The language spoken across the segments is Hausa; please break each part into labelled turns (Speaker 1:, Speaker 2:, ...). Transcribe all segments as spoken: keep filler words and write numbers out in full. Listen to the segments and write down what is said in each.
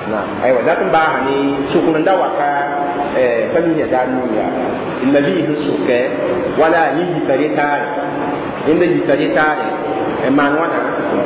Speaker 1: نعم أيوة لكن باهني شكرا دواكا فمن يدانويا النبي نسوك ولا يجي تريتار إن يجي تريتار ما نوانا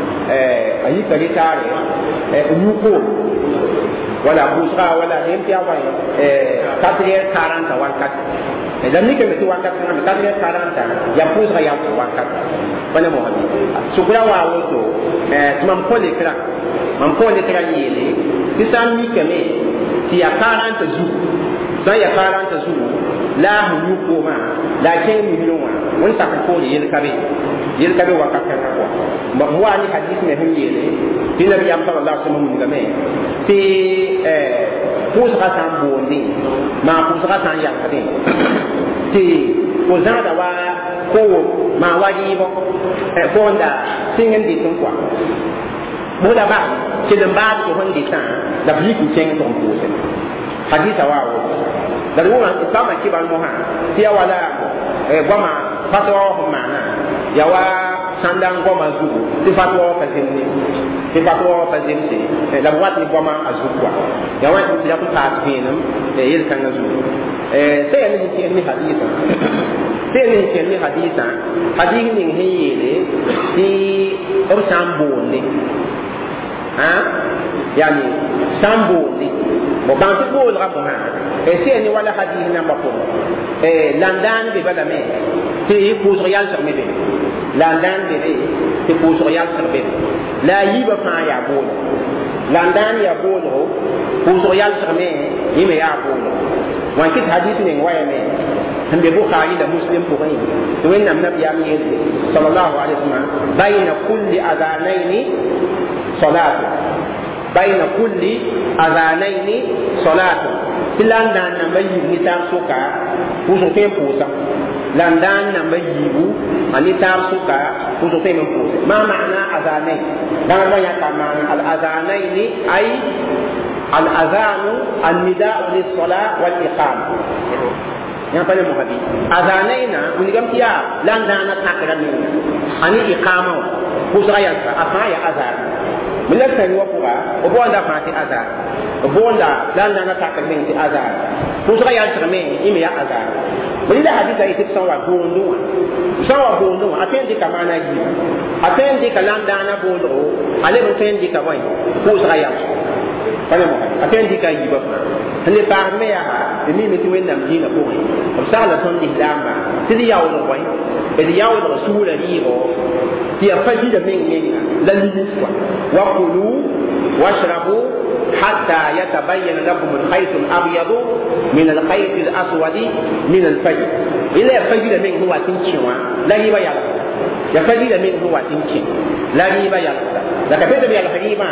Speaker 1: أي تريتار نيوكو ولا بوسرا ولا يمتيا وين كاترير كارانتا وانكات إذا نيكي متي وانكات نعم كاترير كارانتا يا بوسرا يا وانكات فانا مهدي شكرا واوتو تمام كولي كرا mam ko ne kira yele ti sam mi kame ti ya quarante jours sa ya quarante jours la hu ko ma la ken mi no wa won ta ko ne yel kabe yel kabe wa ka ka ko ma wa ni hadith ne hum yele ti nabi am sallallahu alaihi wasallam ngame ti eh pour sa san boni ma pour sa san ya kabe ti ko zada wa ko ma wadi bo eh bonda singen di ton kwa boda ba ke dan ba ko hondi ta da bi ku chen ton ko se hadisa wa wo da ruwa ta ma ki ban mo ha ti wala e goma fatwa ho mana ya wa sandan goma zu ti fatwa fa sinni ti fatwa fa sinni da wat ni goma azukwa ya wa ti ya ku ta tinam e yel kan zu e sai ni ti ni hadisa sai ni ti ni hadisa hadisi ni hiyele ti o sambo ni ha yani sambo ni bo ban ti ko la bo ha e se ni wala hadith na ba ko e landan be bala me ti ko real sur me be landan be be ti ko real sur be la yiba fa ya bo landan ya bo ko real sur me yi me ya bo wan ki hadith ni waya me han be bukhari da muslim ko ni to wen nam nabi ya mi sallallahu alaihi wasallam bayna kulli adhanaini صلاة بين كل أذانين صلاة لندن نبي نتام سكا وسوتين بوسا لندن نبي نتام سكا وسوتين بوسا ما معنى أذانين؟ لما يكمل الأذانين أي الأذان النداء للصلاة والإقامة yang paling muhadi azanaina unigam tiya landana takran ni ani iqama kusaya apa ya azan milaka ni wapura obonda fati azan obonda landana takran ni azan kusaya tsame ime ya azan bila hadisa ite sawa bondo sawa bondo atendi kamana ji atendi kalandana bondo ale botendi kawai kusaya paling muhadi atendi kayi bapa hande parme ya ni mi tuwen nam dina ko ko sala ton di dama ti yawo no wai e di yawo no sura ri ho ti afaji da men men la li kwa wa kulu washrabu hatta yatabayyana lakum al-khayt al-abyad min al-khayt al-aswad min al-fajr ila afaji da men huwa tinchiwa la yi ba ya ya faji da men huwa tinchi la yi ba ya da ka fete bi al-khayma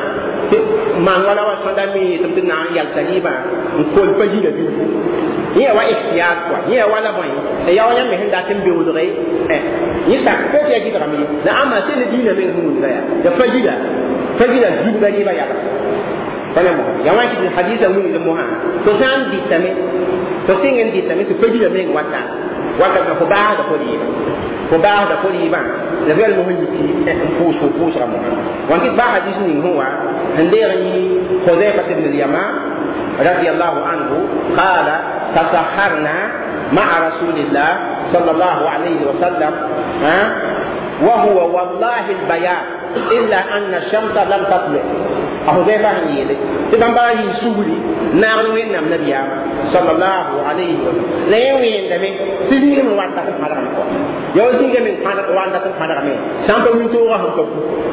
Speaker 1: man wala wa sanda mi tumtina ya al-khayma ko faji da bi ni wa ikhtiyar kwa ni wala boy e ya wala me hinda tin bi wudure eh ni sa ko ya ji rami na amma sai ni dina men hun da ya da fajida fajida ji da ni ba ya kana mo ya wa ki hadisa mun da mo ha to san di tame to singen di tame to fajida men wata wata ko ba da ko di ko ba da ko di ba da bel mo hin ki ko so ko so mo wa ki ba hadisi ni huwa hande ni Hudhayfa ibn al-Yaman رضي الله عنه قال تسحرنا مع رسول الله صلى الله عليه وسلم ها وهو والله البيان إلا أن الشمس لم تطلع أهو ذي فهم يلي تبان باهي سوري ناروين نم نبي صلى الله عليه وسلم لا يوين دمي سيدي من وانتا كم حدر مكو يوزيك من وانتا كم حدر مكو سامبا من توغا هم كفو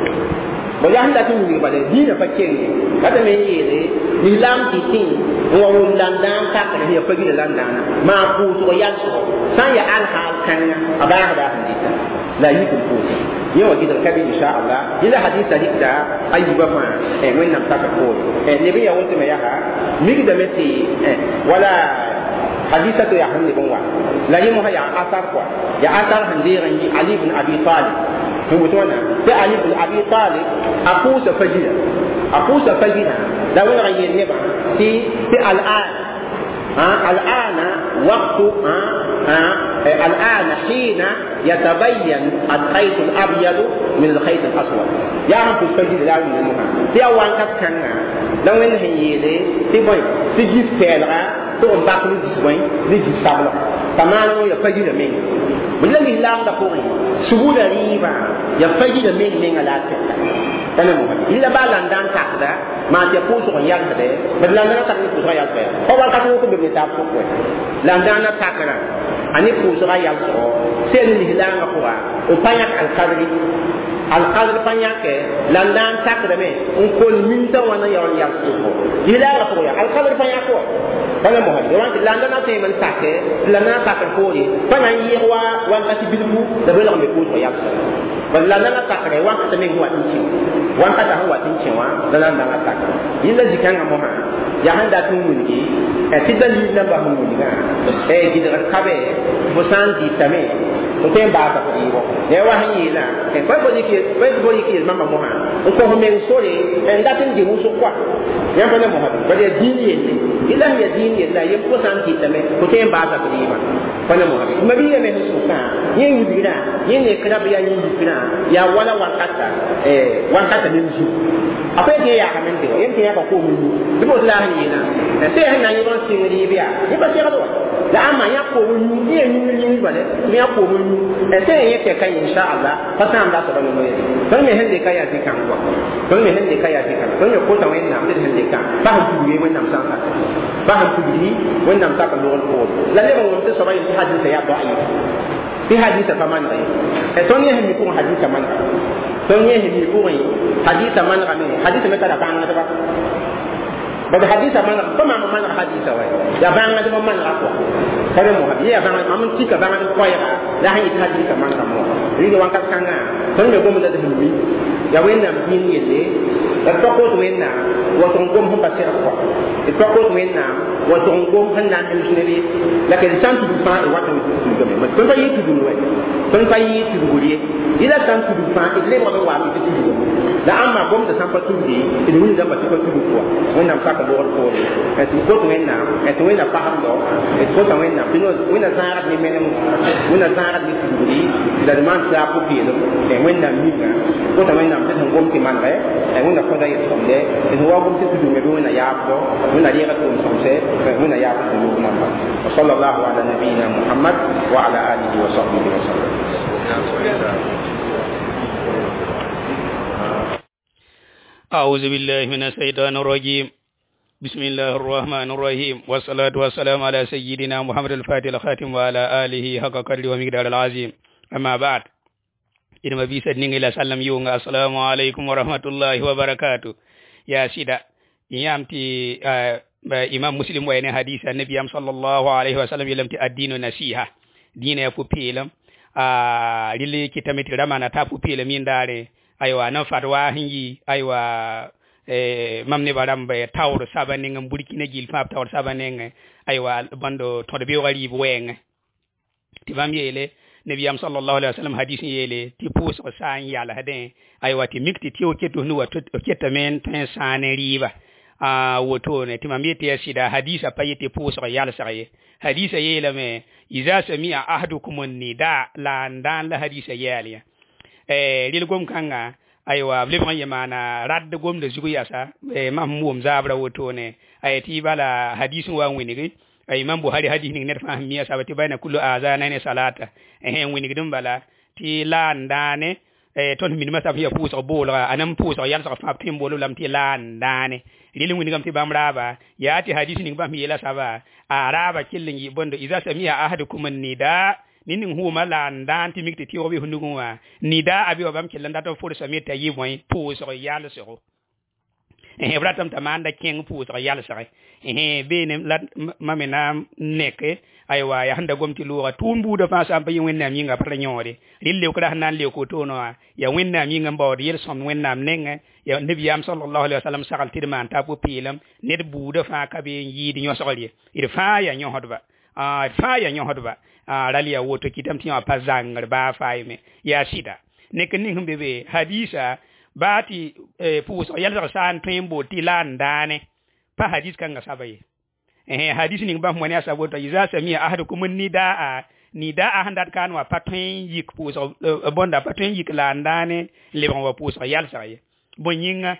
Speaker 1: ويا هلا تقولي بالله دين فكيري هذا من يلي نلام تين هو لندن كاكر هي فجر لندن ما فوت ويانسو سان يا الحال كان أبا هذا حديثا لا يكون فوت يوم كده الكبير إن شاء الله إذا حديث ذلك ده أي بما وين نمسك فوت نبي يقول تما يها ميجي دمتي ولا حديثة يا حمد بنوا لا يمها يا أثر قا يا أثر هنديرني علي بن أبي طالب هو تونا في علي بن أبي طالب أقوس فجر أقوس فجر لا وين غير نبع في في الآن ها الآن وقت ها ها الآن حين يتبين الخيط الأبيض من الخيط الأسود يا رب الفجر لا من المها في أول كان la wẽnd sẽn yeele tɩ bõe tɩ gis pɛɛlga tɩ n bak ne gis bõe ne gis sablg t'a maan wã ya fajira meng bõe la lislaamda pʋgẽ subuda rɩɩbã ya fajira meng menga la a tɛka tane mo ila ba la ndan takda ma te pʋʋsg n yalsde bd la ndana tak ne pʋʋsga yalsɛ pa wakat wʋk be be taa pʋgẽ la ndana takra a ne pʋʋsga yalsgɔ sel lislaamã pʋga n pa yãk alkadri alkadr pa yãke la n daan takdame n kol minta wãna yaool yalsdko lislaamã pʋgẽ alkadr pa yãk wa bala mo hadi wanti la ndana te man take la na takr poore pa na yɩg wa wankati bilbu la belg me pʋʋsg yalsã bala la ndana takre wankata meng wa tɩ wankata sẽn wat n kẽ wã la la n dãng a takre yɩla zikãngã mosã yaa sẽn dat n wilgi tɩ dalil la bas n wilgã gɩdgd kabe fo sã n dɩtame fo tõe n baasa fo yɩɩbɔ ya wa sẽn yeelã pa fo yik yel mamba mosã n kos meng sore n dat n dɩ wʋsg koa yã pa ne mosã bala ya dĩin yelle yɩla sẽn ya dĩin yella yem fo sã n dɩtame fo tõe n baasa fo yɩɩbã pa ne mosã mabiyame sẽn sʋkã yẽ wilgrã yẽ nekrã b yaa yẽ yikrã yaa wala wankata wankata meng zu a pa tɩ yaa men dɩ yem tɩ yãka koom nu tɩ bot la sẽn yeelã tɩ sẽn na yɩb n sɩng rɩɩb yaa yẽ pa segd wa la ama yã koom nu yẽ nu yĩng bale tɩ yã koom nu sẽn yẽ tɛka inshaallah pa sãam da soaba nono ye tõnd me sẽn dɩka yaa zĩ-kãng wa tõnd me sẽn dɩka yaa zĩ-kãng tõnd me kota wẽnnaam tɩ d sẽn dɩka pa sẽn tugr ye wẽnnaam sã n sak pa sẽn tugri wẽnnaam sak n logl poor la leb n wʋm tɩ soaba yel tɩ hadisa yaa dɔɩf tɩ hadisa pa manega ye tõnd yẽ sẽn mi pʋgẽ hadisa manega tõnd yẽ sẽn mi pʋgẽ hadisa manegame hadisa me tara bãngdba bad hadisa manega pa mam maneg hadisa wa yaa bãngdb manega kɔa pa ne mosã yẽ yaa bãngd mam n tika bãngd koɛɛga la sẽn yet hadisa manega moa rɩga wãnkat kãngã tõnd me gomda d sẽn mi yaa wẽnnaam dĩin yelle d pa kot wẽnnaam wa tʋg n gom sẽn pa segd kɔa d pa kot wẽnnaam wa tʋg n gom sẽn na n dũs ne be la kd sã n tudg fãa d wat n tudgame tõnd pa yɩ tudg wɛ tõnd pa yɩ tudgr ye yɩla sã n tudg fãa d lebgd n waame tɩ tudgame la ãmma gomda sã n pa tudge d wing dãmba tɩ pa tudg pʋa wẽnnaam sak n logd poore tɩ kot wẽnnaam tɩ wẽnna pasemdɔ d kota wẽnnaam tɩ wẽnna zãagd ne menem wẽnna zãagd ne tudgri la d maan tɩ a pʋ-peelem wẽnnaam minga kota wẽnnaam tɩ sẽn gom tɩ manegɛ wẽnna kõda yel-sõmdɛ d wa gom tɩ tudgme bɩ wẽnna yaabdɔ wẽnna rɩɩga tʋʋm sõmsɛ wẽnna yaab tɩ yʋʋg namba wa sal allahu ala nabiyina muhammad wa ala alihi wa sahbihi wa sallam.
Speaker 2: أعوذ بالله من الشيطان الرجيم بسم الله الرحمن الرحيم والصلاة والسلام على سيدنا محمد الفاتح الخاتم وعلى آله حق قدره ومقدار العظيم أما بعد إن ما بيسد نيجي سلام يوم السلام عليكم ورحمة الله وبركاته يا سيدا يامتي إمام مسلم وين حديث النبي صلى الله عليه وسلم يلم الدين نصيحة دين يفو بيلم للي كتمت رمانا تفو بيلم من داره aywa nan fatwa hingi aywa eh mamne baram be tawr sabane ngam burkina gil fa tawr sabane aywa bando to de be wali bu weng ti bam yele nabiyam sallallahu alaihi wasallam hadith yele ti pus san yala haden aywa ti mikti ti o keto nu wato ketamen tan sane riba a woto ne ti mambe ti sida hadisa payete pus yala saye hadisa yele me iza sami'a ahadukum nida la ndan la hadisa yaliya eh lil gom kanga aywa lebma yamana rad gom de zugu yasa eh mam mum zabra woto ne ayati bala hadisu wa winigi ay mam buhari hadith ni net fahmi ya sabati bayna kullu azana ne salata eh winigi dum bala ti la ndane eh ton min masaf ya puso bola anam puso yal sa fa tim bolu lam ti la ndane lil winigam ti bamraba ya ti hadith ni bam yela saba araba killin yi bondo iza sami'a ahadukum nida ninin huma la ndan ti mikti ti obi hundugu wa nida abi obam ke landa to for so meta yi moy pou so yalla so eh bratam tamanda king pou so yalla so eh be ne la mamena neke aywa ya handa gomti luwa tumbu da fa sampa yi wenna mi nga para nyore lille ko da nan le ko to no ya wenna mi nga mbawd yel som wenna nenga ya nabiyam sallallahu alaihi wasallam sakal tidman ta po pilam net bu da fa ka be yidi nyo sokali ida fa ya nyo hodba ah fa ya nyo hodba a ralia woto kitam tiya pazangar ba faime ya sida ne ken ning bebe hadisa bati e puso yalza san tembo tilandane pa hadis kan sabaye eh hadis ning ba mo ne asabo to iza sami ahadukum nidaa nidaa handat kan wa patrin yik puso bonda patrin yik landane le bon wa puso yalza ye bonyinga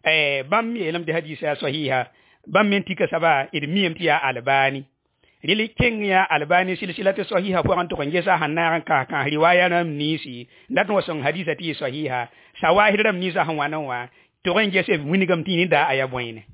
Speaker 2: eh bam yelam de hadisa sahiha bam men tika saba id miyem tiya albani rili king ya albani silsilatu sahiha ko an to ngesa hanna ka kan riwaya nam nisi ndat no son hadisa ti sahiha sawahir nisa han wanan wa to ngese winigam tini da aya boyne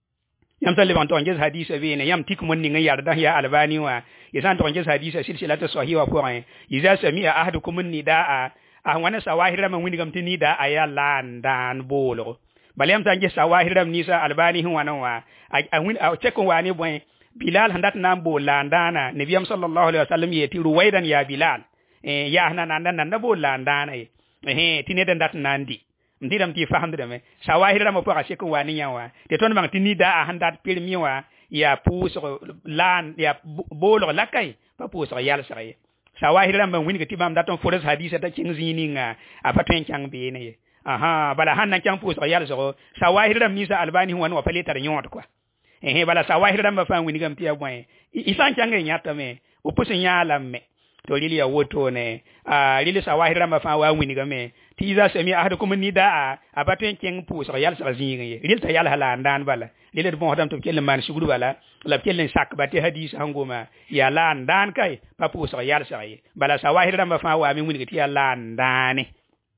Speaker 2: yam talle ban to ngesa hadisa be ne yam tik mon ni yarda ya albani wa yasan to ngesa hadisa silsilatu sahiha ko an iza sami'a ahadukum nidaa a wana sawahir man winigam tini da aya landan bolo balem tanje sawahir nisa albani han wanan wa a win a chekon wani boy Bilal handat nambo landana Nabiyam sallallahu alaihi wasallam yeti ruwaidan ya Bilal eh ya hana nanda nanda bo landana eh tineda ndat nandi ndidam ti fahamde me sawahira mo pa shekon wani yawa te ton bang tinida handat permiwa ya puso lan ya bolo lakai pa puso yal sare sawahira man wini ke tibam daton forest hadisa ta cingzini nga apaten chang be ne aha bala hanna chang puso yal so sawahira misa albani wan wa paletar nyot kwa eh bala sawahir damba fa wini gam tiya boy isan change nyata me upusi nyala me to lili ya woto ne a lili sawahir damba fa wa wini gam me ti za sami ahadukum nida a abaten king pu so yal sa zingi lil ta yal hala ndan bala lili bon hodam to kel man shuguru bala la kel sak bati hadis hangoma ya la ndan kai pa pu so yal sa yi bala sawahir damba fa wa mi wini ti yal ndane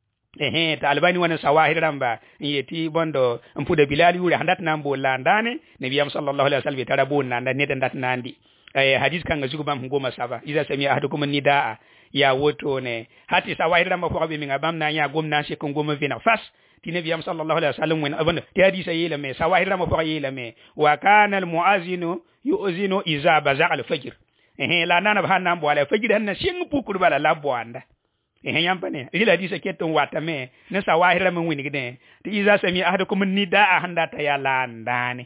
Speaker 2: ehe ta albani wana sawahir ramba yeti bondo mpude bilal yuri handat nambo landane nabiyam sallallahu alaihi wasallam tara bonna nda neta ndat nandi eh hadis kanga zugo bam ngoma saba iza sami ahadukum nidaa ya woto ne hati sawahir ramba ko be minga bam na nya gomna se ko ngoma vina fas ti nabiyam sallallahu alaihi wasallam wen abon ti hadisa yela me sawahir ramba ko yela me wa kana al muazinu yu'zinu iza baza al fajr eh la nana ba nambo ala fajr hanna sing pukur bala labbo anda eh yampane ila disa keton wata me ne sawahira men wini gide ti iza sami ahadukum nidaa handata ya landane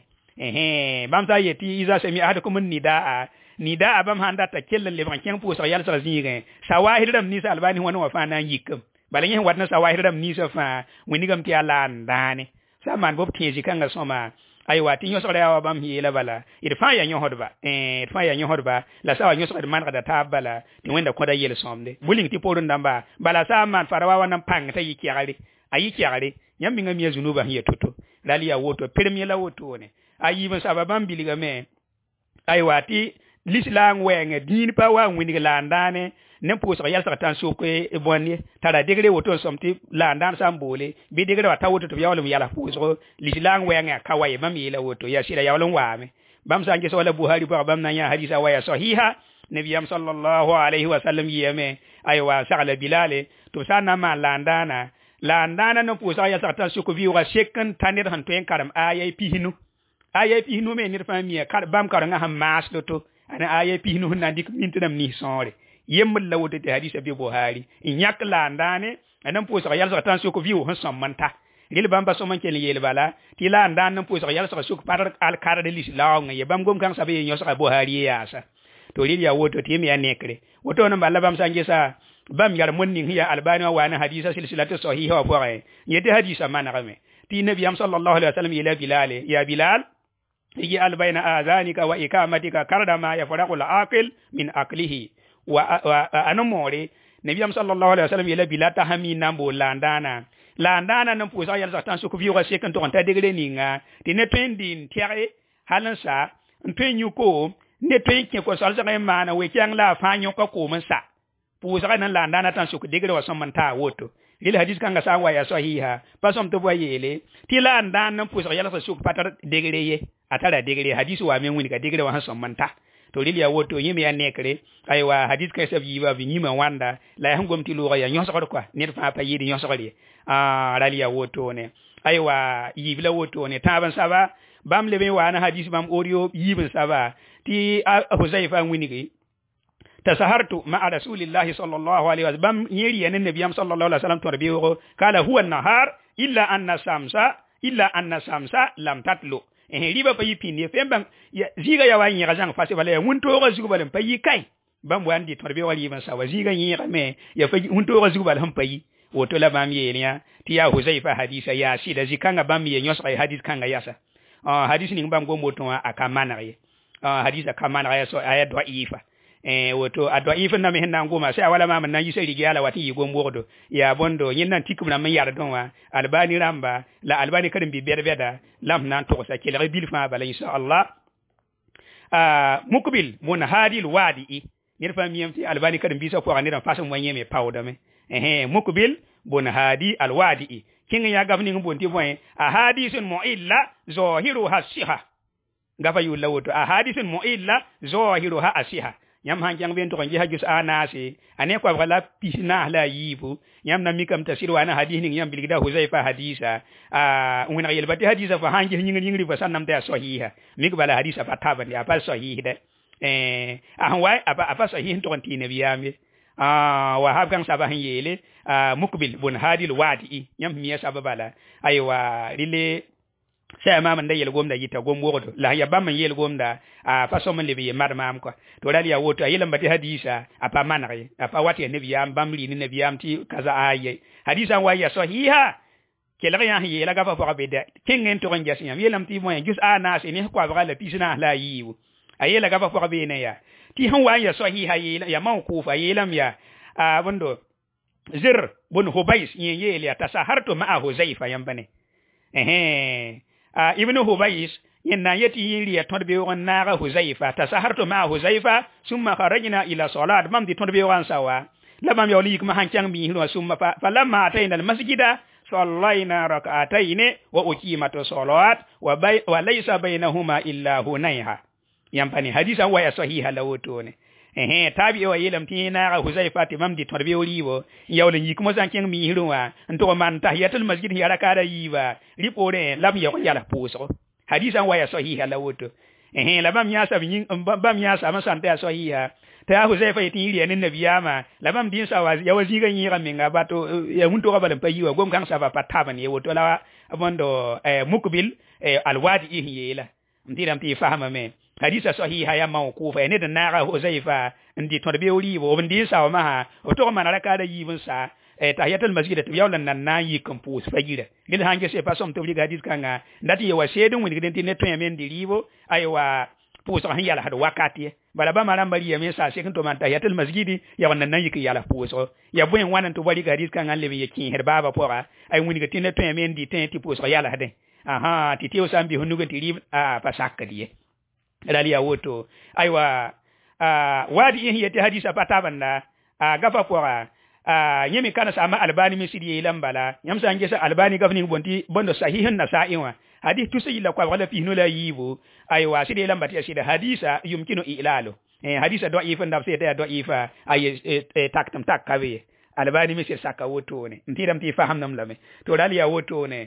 Speaker 2: eh bam ta yeti iza sami ahadukum nidaa nidaa bam handata kellan le ban ken pu sa yal sa zinge sawahira ni sa albani wani wa fa nan yikum balanye watna sawahira ni sa fa wini gam ti ya landane saman bob teji kanga soma aywa ti nyosore ya bam hiyela bala irfa ya nyohodba eh irfa ya nyohodba la sawa nyosore man kada tabala ti wenda koda yele somde buling ti porun damba bala sa man farawa wannan pang ta yiki yare ayi kiyare nyambi ngam ya zunuba hiya toto dali ya woto premier la woto ne ayi ban sababam biliga me aywa ti l'islam wenge din pa wa wini landane nem po so yal sa tan so ko e bonni tara degre woto somti landan sambole bi degre wa tawoto to yawlum yala po so l'islam wenge kawaye mam yela woto ya sira yawlum wame bam sange so wala buhari ba bam nanya hadisa waya sahiha nabiyam sallallahu alaihi wasallam yeme aywa sa'ala bilale to sana ma landana landana no po so yal sa tan so ko viwa second tanir han to en karam ayay pihinu ayay pihinu me nir famiya kar bam karanga ham mas to ana ayay pihinu na dik mintinam ni sonre yemmul lawde te hadisa bi buhari in yak landane anan po so yal sa tan so ko viwo han sammanta gel bamba so man ken yel bala ti landan nan po so yal sa so ko par al kara de l'islam ye bam gom kan sabe nyo so buhari ya sa to lil ya woto ti mi ya nekre woto nan balla bam sange sa bam yar munni hiya albani wa ana hadisa silsilatu sahiha wa buhari yete hadisa man rame ti nabiyam sallallahu alaihi wasallam ila bilal ya bilal yi albayna azanika wa ikamatika kardama ya faraqul aqil min aqlihi wa anamore nabiyam sallallahu alaihi wasallam yela bilata hami nambo landana landana nan pusa yal sa tan su ku biwa se kan to ta degre ninga ti ne pendin tiare halansa ntenyu ko ne tenke ko sal sa mana we kyang la fanyo ko ko mansa pusa nan landana tan su ku degre wa samanta woto lil hadis kan ga sa wa ya sahiha pasom to boyele ti landana nan pusa yal sa su ku patar degre ye atara degre hadis wa men woni ka degre wa samanta to lil ya woto yimi ya nekre aywa hadith kay sab yiba bi nyima wanda la hangom ti lo ya nyoso ko quoi nit fa pa yidi nyoso ko li ah rali ya woto ne aywa yibla woto ne taban saba bam lebe wa na hadith bam oriyo yibin saba ti huzaifa winigi tasahartu ma rasulillahi sallallahu alaihi wasallam yiri yanin nabiyam sallallahu alaihi wasallam to biyo kala huwa an-nahar illa anna samsa illa anna samsa lam tatlu eh riba pa yipi ne femban ziga ya wani ga jang fase bale mun to ga zugo bale pa yi kai bam wandi to be wali ban sa waziga yi ga me ya fa mun to ga zugo bale han pa yi woto la bam ye ne ti ya huzaifa hadisa ya shi da zikanga bam ye nyos ai hadis kanga yasa ah hadis ni bam go moto akamana ye ah hadisa kamana ya so aya do ifa eh woto adwa ifin na mehen nan goma sai wala ma man nan yisa rigala wati yi gombordo ya bondo yin nan tikum na man yar donwa albani ramba la albani kadin bi berbeda lam nan to sa kila bil fa bala insha Allah ah mukbil mun hadil wadi nir fa miyam fi albani kadin bi sa ko ngani dan fasan wanye me pawda me eh mukbil bun hadi alwadi kin ya gabni ngbonti boy ahadithun mu'illa zahiruha siha gafa yulawoto ahadithun mu'illa zahiruha asiha yam han jang ben to kan jiha jus anase ane ko wala pisna la yibu yam na mikam tafsir wa na hadith ning yam bilgida huzaifa hadisa ah ngena yelbati hadisa fa han jiha ngin ngri fa sanam ta sahiha mik bala hadisa fa taban ya fa sahih de eh ah wai apa apa sahih to kan tinabiyame ah wa hab kan sabahin yele ah mukbil bun hadil wadi yam miya sababala aywa rile sai ma man da yel gomda yita gombo to la ya bam yel gomda a faso man lebi mar mam ko to dal ya woto yelam bati hadisa apa manare apa wati ne biyam bam li ne biyam ti kaza aye hadisa wa ya sahiha kela ya hi la gafa fa beda kingen to ngas yam yelam ti mo jus ana se ne ko ba la pisna la yiwu ayela gafa fa be ne ya ti han wa ya sahiha yela ya man ku fa yelam ya a bondo zir bun hubais yin yele ya tasahartu ma huzaifa yambane ehe Uh, ibn Hubayis yinna yati yiri ya tonbe won naga Huzaifa tasahartu ma Huzaifa summa kharajna ila salat mam di tonbe won sawa lamam yawli kuma hancang mi hino summa fa falamma atayna al masjida sallaina rak'atayn wa uqimat salat wa bay wa laysa bainahuma illa hunayha yampani hadisa wa ya sahiha lawotone ehe tabi wa yelam tina ga Huzaifa timam di tonbe woliwo yawli yi kuma sancang mi hino wa nto man tahiyatul masjid ya rakada yiba ripore lam ya yala puso hadisa wa ya sahiha lawoto eh labam ya sa bin bam ya sa masan ta sahiha ta Huzaifa yiti ri ne nabiyama labam din sa wa ya wazi gan yira minga bato ya munto ka balan payiwa gom kan sa ba pataba ne woto la abondo eh mukbil eh alwadi yela ndira mti fahama me hadisa sahiha ya mawqufa ne da naga Huzaifa ndi torbe wuri bo ndi sa ma ha to ma na raka da yibin sa eh tahiyatul masjid to yawlan nan nayi compose fagira gil hange se pasom to liga hadis kanga ndati ya wasedun woni gidenti ne to yamen diribo aywa puso han yala hado wakati bala ba maram bari ya mesa se kan to man tahiyatul masjid ya wannan nan yiki yala puso ya buen wanan to bari hadis kanga lebe yakin her baba pora ay woni gidenti ne to yamen di ten ti puso yala hade aha titiyo sambi hunuga diri a pasaka die dali ya woto aywa a wadi in yete hadisa patabanda a gafa pora a yemi kana sama albani misiri lambala yamsa nge sa albani gafni bonti bondo sahihin nasaiwa hadith tusi ila kwa wala fi nula yibu aywa sidi lambati asida hadisa yumkinu ilalo eh hadisa do ifa ndafse ta do ifa ay taktam tak kawe albani misir saka woto ne ntidam ti faham nam lame to dali ya woto ne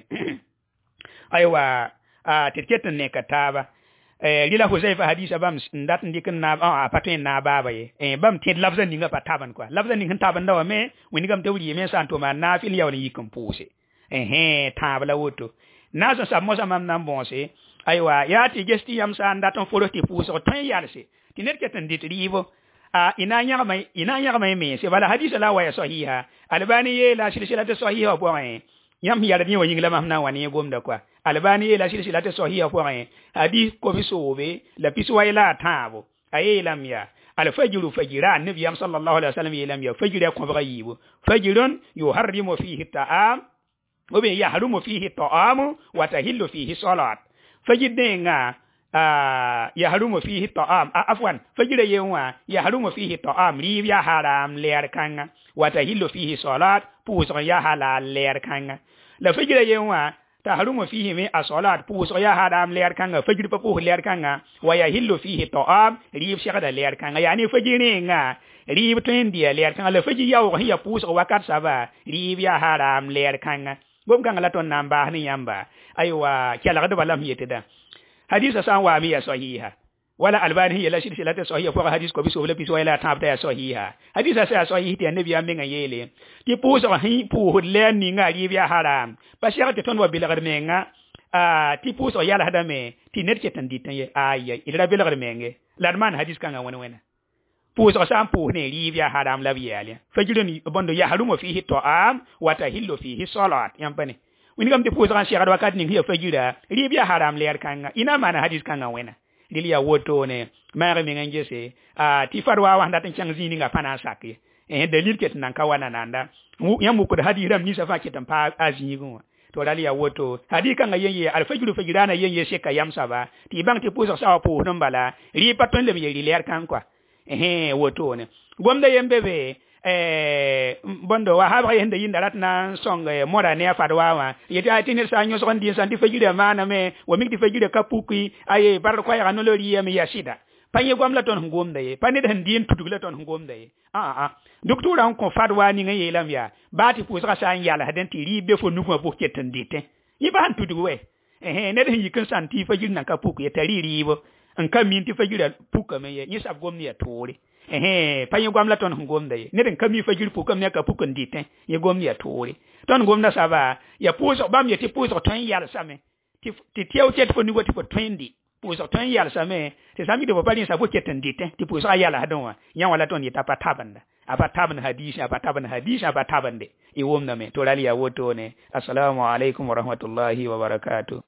Speaker 2: aywa a tiketan ne kataba eh lila Huzaifa hadisa bam ndat ndikin na a patin na baba ye eh bam tin lafzan ninga pataban kwa lafzan ninga taban dawa me wini gam tawli me santo ma na fil yawni yikum puse eh eh tabla woto na so sammo samam nan bonse aywa ya ti gesti yam sa ndaton folo ti puse o tan yalse tinet ketan dit rivo a ina nyama mai ina nyama mai me se bala hadisa la wa ya sahiha albani ye la silsilatu sahiha bo mai yam yara ni woni ngila mamna wani gomda kwa albani la silsilatu sahiha bo mai hadith ko bisobe la piswa ila tabo ayelam ya al fajru fajira nabi sallallahu alaihi wasallam yelam ya fajira ko bayibo fajrun yuharrimu fihi ta'am wa bi yahrumu fihi ta'am wa tahillu fihi salat fajidinga ah yahrumu fihi ta'am afwan fajira yewa yahrumu fihi ta'am li ya haram leer kanga wa tahillu fihi salat puso ya halal leer kanga la fajira yewa tahrumu fihi mi as-salat puso ya haram leer kanga fajir pa pu leer kanga wa yahillu fihi ta'am li shagada leer kanga yani fajiringa li twendi leer kanga la fajir yawo ya puso wakat saba li ya haram leer kanga gom kanga la ton namba ni yamba aywa kyala gado balam yeteda hadisa san wa mi ya sahiha wala albani hiya la silsilatu sahiha fa hadis ko biso wala biso wala tabta ya sahiha hadisa sa sahihi ti annabi ambe ngayele ti puso hi pu hudle ni ngari bi haram pa shaka ton wa bilagar menga a ti puso yala hadame ti net ke tan ditan ye ayya ila bilagar menge ladman hadis kanga wona wena puso sa pu ne ri bi haram la bi yale fajirun bondo ya harumo fihi ta'am wa tahillu fihi salat yampane wini kam te puso kan shaka wakati ni hiya fajira ri bi haram le kanga ina mana hadis kanga wena lili ya woto ne ma ga mi ngan gese a ti farwa wa ndatan chang zini nga pana sakye eh dalil ket nan ka wana nanda yamu ko hadi ram ni safa ketan pa azini gun to dali ya woto hadi kan ga yeye alfajiru fajirana yeye sheka yamsa ba ti bang ti puso sawa po non bala ri paton le mi ri ler kan kwa eh woto ne gomda yembe be eh bondo wa ha yende yinda ratna song mora ne afadwa wa yeti atini sa nyo so ndi santi fajira mana me wa mi ti fajira kapuki aye bar ko ya no lori yemi yasida panye gwamla ton ngomda ye pane da ndien tutugla ton ngomda ye a a docteur an ko fadwa ni ngaye lam ya bati pusaka sa yala haden ti ribe fo nuko bo ketan dite yiba han tutugwe eh ne den yikin santi fajira nan kapuki ya tariri bo an kam min ti fajira puka me ye yisa gomni ya tore eh panye gwamla ton ngomda ye ne den kam mi fajira puka me ka puka dite ye gomni ya tore ton gomna saba ya puso bam ye ti puso ton yala same ti ti tiaw tet fo nugo ti fo twenty puso ton yala same te sami de bopali sa bo ketan dite ti puso yala hadonwa yan wala ton yita patabanda aba taban hadisi aba taban hadisi aba tabande e womna me to lali ya woto ne assalamu alaikum wa rahmatullahi wa barakatuh